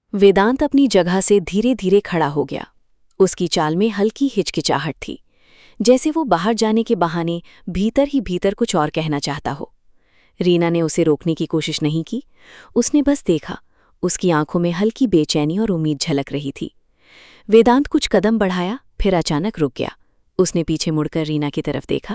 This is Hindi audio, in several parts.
वेदांत अपनी जगह से धीरे धीरे खड़ा हो गया। उसकी चाल में हल्की हिचकिचाहट थी, जैसे वो बाहर जाने के बहाने भीतर ही भीतर कुछ और कहना चाहता हो। रीना ने उसे रोकने की कोशिश नहीं की, उसने बस देखा। उसकी आंखों में हल्की बेचैनी और उम्मीद झलक रही थी। वेदांत कुछ कदम बढ़ाया, फिर अचानक रुक गया। उसने पीछे मुड़कर रीना की तरफ देखा।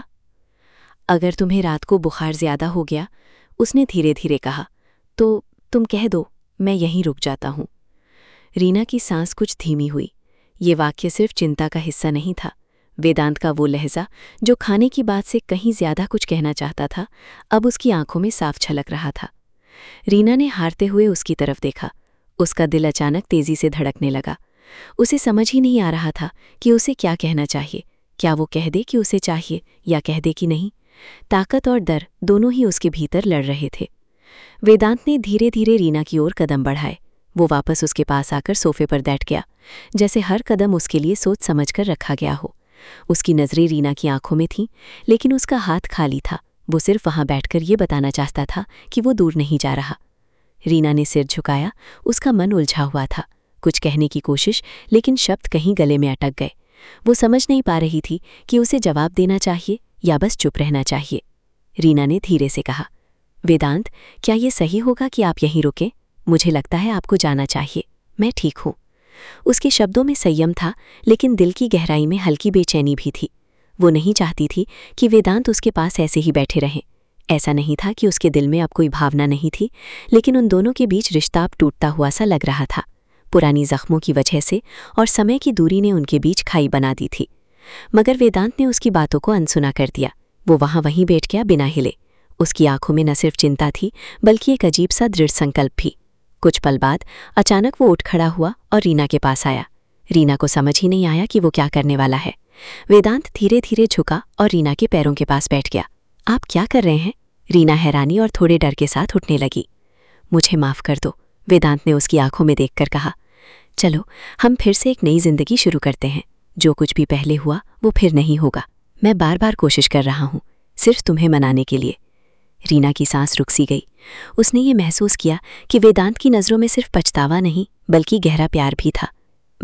अगर तुम्हें रात को बुखार ज्यादा हो गया, उसने धीरे धीरे कहा, तो तुम कह दो, मैं यहीं रुक जाता हूं। रीना की सांस कुछ धीमी हुई। ये वाक्य सिर्फ चिंता का हिस्सा नहीं था। वेदांत का वो लहजा जो खाने की बात से कहीं ज्यादा कुछ कहना चाहता था, अब उसकी आंखों में साफ छलक रहा था। रीना ने हारते हुए उसकी तरफ देखा। उसका दिल अचानक तेजी से धड़कने लगा। उसे समझ ही नहीं आ रहा था कि उसे क्या कहना चाहिए। क्या वो कह दे कि उसे चाहिए, या कह दे कि नहीं। ताकत और डर दोनों ही उसके भीतर लड़ रहे थे। वेदांत ने धीरे धीरे रीना की ओर कदम बढ़ाए। वो वापस उसके पास आकर सोफे पर बैठ गया, जैसे हर कदम उसके लिए सोच समझकर रखा गया हो। उसकी नजरें रीना की आंखों में थीं, लेकिन उसका हाथ खाली था। वो सिर्फ वहां बैठकर ये बताना चाहता था कि वो दूर नहीं जा रहा। रीना ने सिर झुकाया। उसका मन उलझा हुआ था। कुछ कहने की कोशिश, लेकिन शब्द कहीं गले में अटक गए। वो समझ नहीं पा रही थी कि उसे जवाब देना चाहिए या बस चुप रहना चाहिए। रीना ने धीरे से कहा, वेदांत, क्या ये सही होगा कि आप यहीं रुकें? मुझे लगता है आपको जाना चाहिए। मैं ठीक हूं। उसके शब्दों में संयम था, लेकिन दिल की गहराई में हल्की बेचैनी भी थी। वो नहीं चाहती थी कि वेदांत उसके पास ऐसे ही बैठे रहें। ऐसा नहीं था कि उसके दिल में अब कोई भावना नहीं थी, लेकिन उन दोनों के बीच रिश्ता अब टूटता हुआ सा लग रहा था। पुरानी जख्मों की वजह से और समय की दूरी ने उनके बीच खाई बना दी थी। मगर वेदांत ने उसकी बातों को अनसुना कर दिया। वो वहीं बैठ गया बिना हिले। उसकी आंखों में न सिर्फ चिंता थी, बल्कि एक अजीब सा दृढ़ संकल्प भी। कुछ पल बाद अचानक वो उठ खड़ा हुआ और रीना के पास आया। रीना को समझ ही नहीं आया कि वो क्या करने वाला है। वेदांत धीरे धीरे झुका और रीना के पैरों के पास बैठ गया। आप क्या कर रहे हैं? रीना हैरानी और थोड़े डर के साथ उठने लगी। मुझे माफ कर दो, वेदांत ने उसकी आंखों में देखकर कहा। चलो, हम फिर से एक नई जिंदगी शुरू करते हैं। जो कुछ भी पहले हुआ वो फिर नहीं होगा। मैं बार बार कोशिश कर रहा हूं, सिर्फ तुम्हें मनाने के लिए। रीना की सांस रुक सी गई। उसने ये महसूस किया कि वेदांत की नज़रों में सिर्फ पछतावा नहीं, बल्कि गहरा प्यार भी था।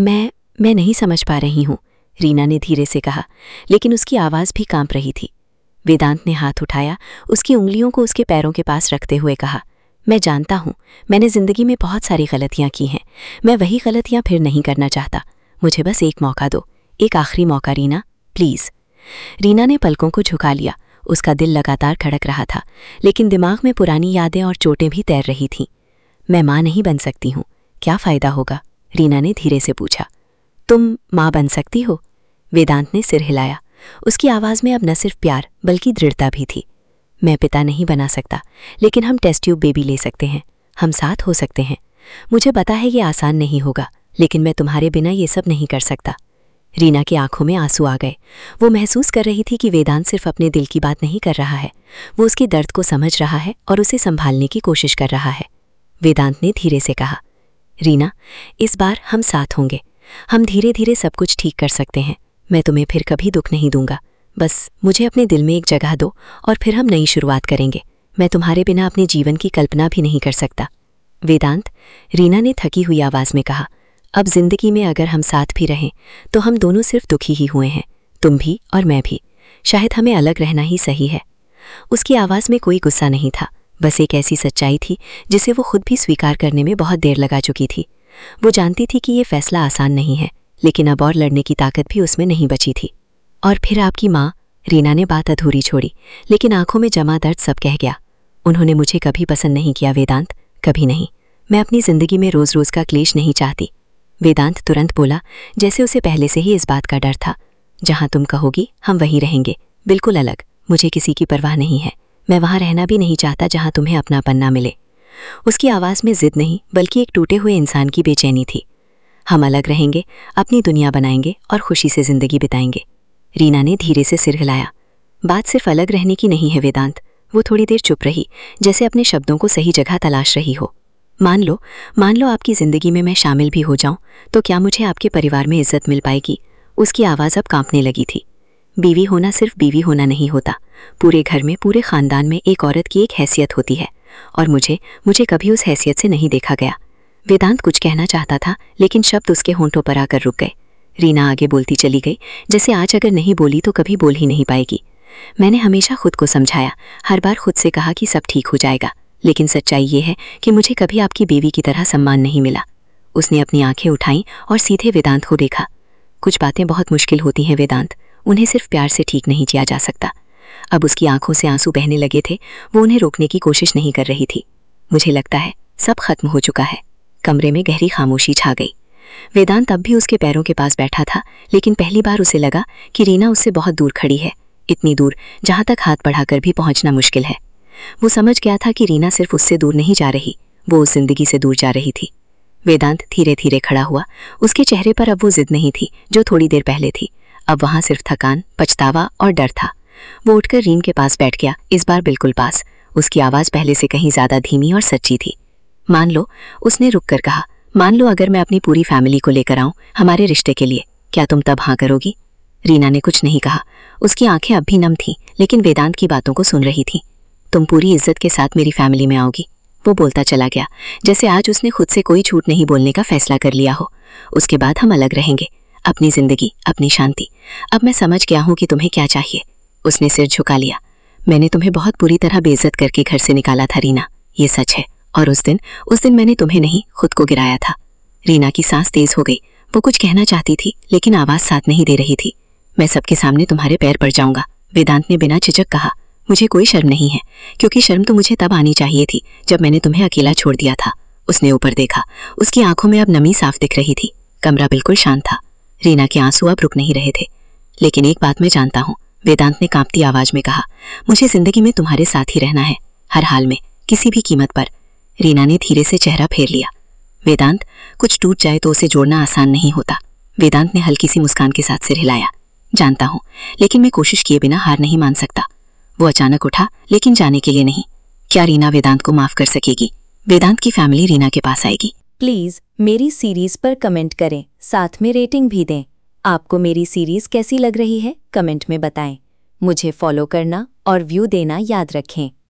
मैं नहीं समझ पा रही हूँ, रीना ने धीरे से कहा, लेकिन उसकी आवाज़ भी कांप रही थी। वेदांत ने हाथ उठाया, उसकी उंगलियों को उसके पैरों के पास रखते हुए कहा, मैं जानता हूँ, मैंने ज़िंदगी में बहुत सारी गलतियाँ की हैं। मैं वही गलतियाँ फिर नहीं करना चाहता। मुझे बस एक मौका दो, एक आखिरी मौका रीना, प्लीज़। रीना ने पलकों को झुका लिया। उसका दिल लगातार खड़क रहा था, लेकिन दिमाग में पुरानी यादें और चोटें भी तैर रही थीं। मैं माँ नहीं बन सकती हूँ, क्या फ़ायदा होगा? रीना ने धीरे से पूछा। तुम माँ बन सकती हो? वेदांत ने सिर हिलाया। उसकी आवाज़ में अब न सिर्फ प्यार बल्कि दृढ़ता भी थी। मैं पिता नहीं बना सकता, लेकिन हम टेस्ट ट्यूब बेबी ले सकते हैं। हम साथ हो सकते हैं। मुझे पता है ये आसान नहीं होगा, लेकिन मैं तुम्हारे बिना ये सब नहीं कर सकता। रीना की आंखों में आंसू आ गए। वो महसूस कर रही थी कि वेदांत सिर्फ अपने दिल की बात नहीं कर रहा है, वो उसके दर्द को समझ रहा है और उसे संभालने की कोशिश कर रहा है। वेदांत ने धीरे से कहा, रीना, इस बार हम साथ होंगे। हम धीरे धीरे सब कुछ ठीक कर सकते हैं। मैं तुम्हें फिर कभी दुख नहीं दूंगा। बस मुझे अपने दिल में एक जगह दो और फिर हम नई शुरुआत करेंगे। मैं तुम्हारे बिना अपने जीवन की कल्पना भी नहीं कर सकता। वेदांत, रीना ने थकी हुई आवाज़ में कहा, अब जिंदगी में अगर हम साथ भी रहें तो हम दोनों सिर्फ दुखी ही हुए हैं, तुम भी और मैं भी। शायद हमें अलग रहना ही सही है। उसकी आवाज़ में कोई गुस्सा नहीं था, बस एक ऐसी सच्चाई थी जिसे वो खुद भी स्वीकार करने में बहुत देर लगा चुकी थी। वो जानती थी कि ये फैसला आसान नहीं है, लेकिन अब और लड़ने की ताकत भी उसमें नहीं बची थी। और फिर आपकी माँ, रीना ने बात अधूरी छोड़ी, लेकिन आंखों में जमा दर्द सब कह गया। उन्होंने मुझे कभी पसंद नहीं किया वेदांत, कभी नहीं। मैं अपनी जिंदगी में रोज़ रोज़ का क्लेश नहीं चाहती। वेदांत तुरंत बोला, जैसे उसे पहले से ही इस बात का डर था। जहां तुम कहोगी हम वहीं रहेंगे, बिल्कुल अलग। मुझे किसी की परवाह नहीं है। मैं वहां रहना भी नहीं चाहता जहां तुम्हें अपनापन ना मिले। उसकी आवाज़ में जिद नहीं, बल्कि एक टूटे हुए इंसान की बेचैनी थी। हम अलग रहेंगे, अपनी दुनिया बनाएंगे और खुशी से जिंदगी बिताएंगे। रीना ने धीरे से सिर हिलाया। बात सिर्फ अलग रहने की नहीं है वेदांत। वो थोड़ी देर चुप रही, जैसे अपने शब्दों को सही जगह तलाश रही हो। मान लो आपकी ज़िंदगी में मैं शामिल भी हो जाऊं, तो क्या मुझे आपके परिवार में इज्जत मिल पाएगी? उसकी आवाज़ अब कांपने लगी थी। बीवी होना सिर्फ बीवी होना नहीं होता। पूरे घर में, पूरे ख़ानदान में एक औरत की एक हैसियत होती है, और मुझे कभी उस हैसियत से नहीं देखा गया। वेदांत कुछ कहना चाहता था, लेकिन शब्द उसके होंठों पर आकर रुक गए। रीना आगे बोलती चली गई, जैसे आज अगर नहीं बोली तो कभी बोल ही नहीं पाएगी। मैंने हमेशा खुद को समझाया, हर बार खुद से कहा कि सब ठीक हो जाएगा, लेकिन सच्चाई ये है कि मुझे कभी आपकी बेबी की तरह सम्मान नहीं मिला। उसने अपनी आंखें उठाईं और सीधे वेदांत को देखा। कुछ बातें बहुत मुश्किल होती हैं वेदांत, उन्हें सिर्फ प्यार से ठीक नहीं किया जा सकता। अब उसकी आंखों से आंसू बहने लगे थे, वो उन्हें रोकने की कोशिश नहीं कर रही थी। मुझे लगता है सब खत्म हो चुका है। कमरे में गहरी खामोशी छा गई। वेदांत अब भी उसके पैरों के पास बैठा था, लेकिन पहली बार उसे लगा कि रीना उससे बहुत दूर खड़ी है, इतनी दूर जहां तक हाथ बढ़ाकर भी पहुंचना मुश्किल है। वो समझ गया था कि रीना सिर्फ उससे दूर नहीं जा रही, वो उस जिंदगी से दूर जा रही थी। वेदांत धीरे धीरे खड़ा हुआ। उसके चेहरे पर अब वो जिद नहीं थी जो थोड़ी देर पहले थी। अब वहां सिर्फ थकान, पछतावा और डर था। वो उठकर रीन के पास बैठ गया, इस बार बिल्कुल पास। उसकी आवाज़ पहले से कहीं ज़्यादा धीमी और सच्ची थी। मान लो, उसने रुककर कहा, मान लो अगर मैं अपनी पूरी फैमिली को लेकर आऊं हमारे रिश्ते के लिए, क्या तुम तब हाँ करोगी? रीना ने कुछ नहीं कहा। उसकी आंखें अब भी नम थीं, लेकिन वेदांत की बातों को सुन रही थी। तुम पूरी इज्जत के साथ मेरी फैमिली में आओगी, वो बोलता चला गया, जैसे आज उसने खुद से कोई झूठ नहीं बोलने का फैसला कर लिया हो। उसके बाद हम अलग रहेंगे, अपनी जिंदगी, अपनी शांति। अब मैं समझ गया हूं कि तुम्हें क्या चाहिए। उसने सिर झुका लिया। मैंने तुम्हें बहुत बुरी तरह बेइज्जत करके घर से निकाला था रीना, ये सच है। और उस दिन मैंने तुम्हें नहीं, खुद को गिराया था। रीना की सांस तेज हो गई। वो कुछ कहना चाहती थी, लेकिन आवाज साथ नहीं दे रही थी। मैं सबके सामने तुम्हारे पैर पड़ जाऊंगा, वेदांत ने बिना झिझक कहा। मुझे कोई शर्म नहीं है, क्योंकि शर्म तो मुझे तब आनी चाहिए थी जब मैंने तुम्हें अकेला छोड़ दिया था। उसने ऊपर देखा। उसकी आंखों में अब नमी साफ दिख रही थी। कमरा बिल्कुल शांत था। रीना के आंसू अब रुक नहीं रहे थे। लेकिन एक बात मैं जानता हूँ, वेदांत ने कांपती आवाज में कहा, मुझे जिंदगी में तुम्हारे साथ ही रहना है, हर हाल में, किसी भी कीमत पर। रीना ने धीरे से चेहरा फेर लिया। वेदांत, कुछ टूट जाए तो उसे जोड़ना आसान नहीं होता। वेदांत ने हल्की सी मुस्कान के साथ सिर हिलाया। जानता हूँ, लेकिन मैं कोशिश किए बिना हार नहीं मान सकता। वो अचानक उठा, लेकिन जाने के लिए नहीं। क्या रीना वेदांत को माफ कर सकेगी? वेदांत की फैमिली रीना के पास आएगी। प्लीज़ मेरी सीरीज़ पर कमेंट करें, साथ में रेटिंग भी दें। आपको मेरी सीरीज़ कैसी लग रही है कमेंट में बताएं। मुझे फॉलो करना और व्यू देना याद रखें।